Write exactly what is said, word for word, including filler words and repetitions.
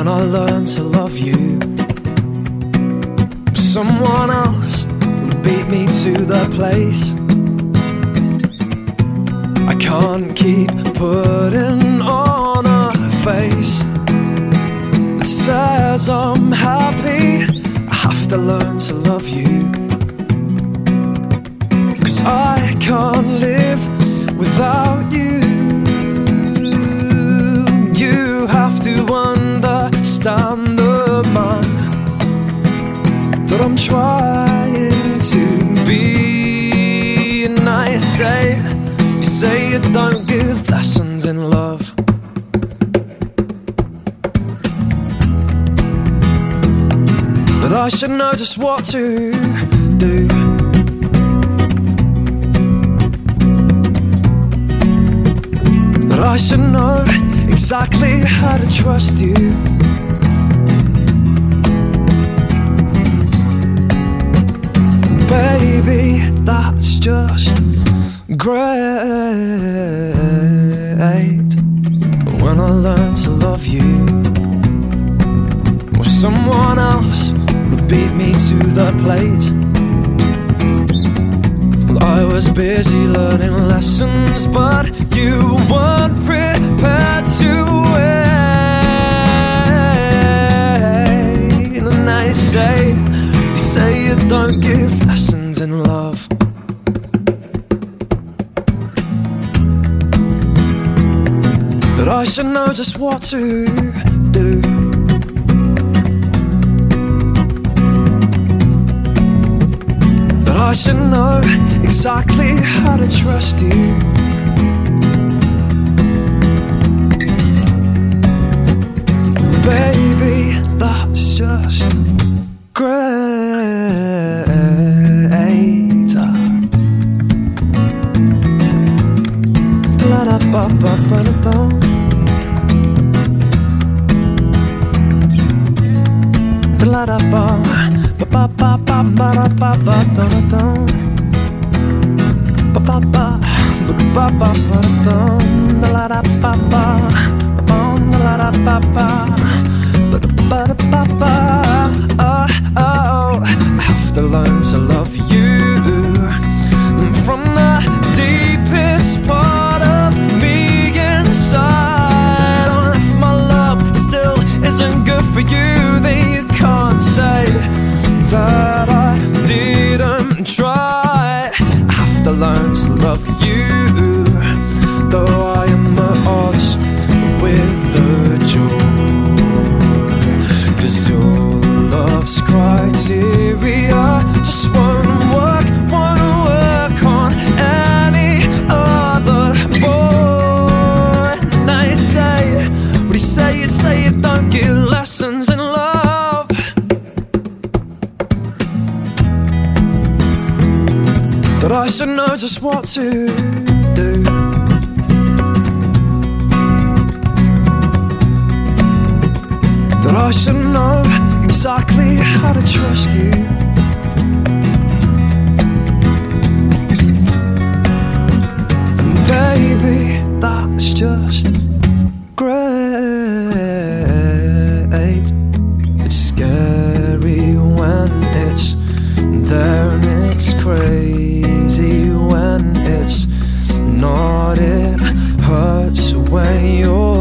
when I learned to love you. Someone else would beat me to the place. I can't keep putting on a face that says I'm happy. I have to learn to love you, 'cause I can't live without you. You have to understand the man that I'm trying to be. And I say, you say you don't give lessons in love, but I should know just what to do. That I should know exactly how to trust you. Baby, that's just great. When I learned to love you, well, someone else would beat me to the plate. Well, I was busy learning lessons, but you weren't prepared to wait. And now you say, you say you don't give lessons in love, but I should know just what to do. But I should know exactly how to trust you. Baby, that's just great. Da-da-ba-ba-ba-da-ba. Da-da-ba, ba-ba-ba-ba-ba-ba-ba-da-da. Ba-ba-ba, ba-ba-ba-ba-da-da. Da-la-da-ba-ba, ba-bum-da-la-da-ba-ba. Ba-da-ba-da-ba-ba. Oh, oh, I have to learn to love you from the deepest part of me inside. Oh, if my love still isn't good for you, then you can't say that I didn't try. I have to learn to love you, though I am at odds with the joy, 'cause your love's criteria just won't work, won't work on any other boy. And I say, what do you say? You say you don't give lessons in love, but I should know just what to do. That I should know exactly how to trust you. And baby, that's just great. It's scary when it's there, and it's crazy when it's not. It hurts when you're